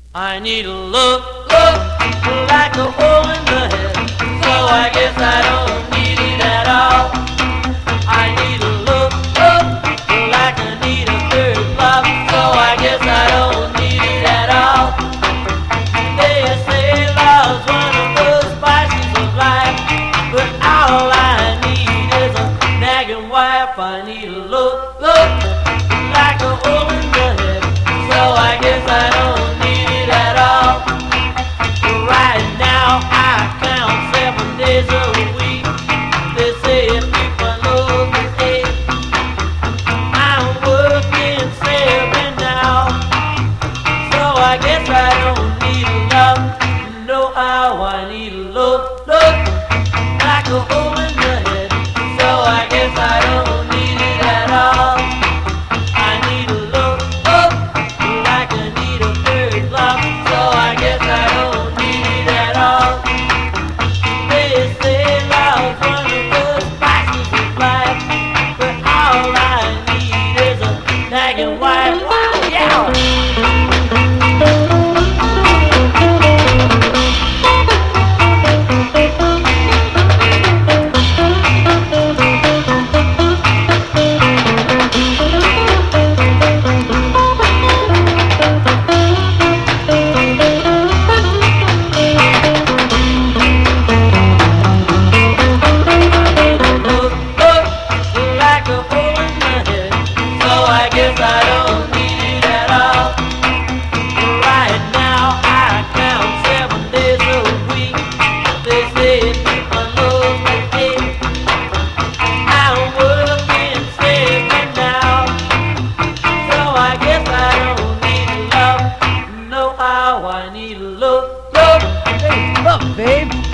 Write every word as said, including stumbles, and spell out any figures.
I need a look, look like a hole in the head, so I guess I don't need it at all. I need a look, look like I need a third love, so I guess I don't need it at all. They say love's one of the spices of life, but all I need is a nagging wife. I need a look, look like a hole in the head, so I guess I don't need it at all. Right now I count seven days a week. They say if people know the eight, I'm working seven now, so I guess I don't need love. Know how I need a look, look like a hole in the head, so I guess I don't need it at all. I need a look, look like I need a third love, so I guess I don't need it at all. They say love's one of the spices of life, but all I need is a nagging wife. Wow, yeah. I don't need it at all. Right now I count seven days a week. They say people love me. I'm working seven now, so I guess I don't need love. Know how I need love, love, Hey, look, babe.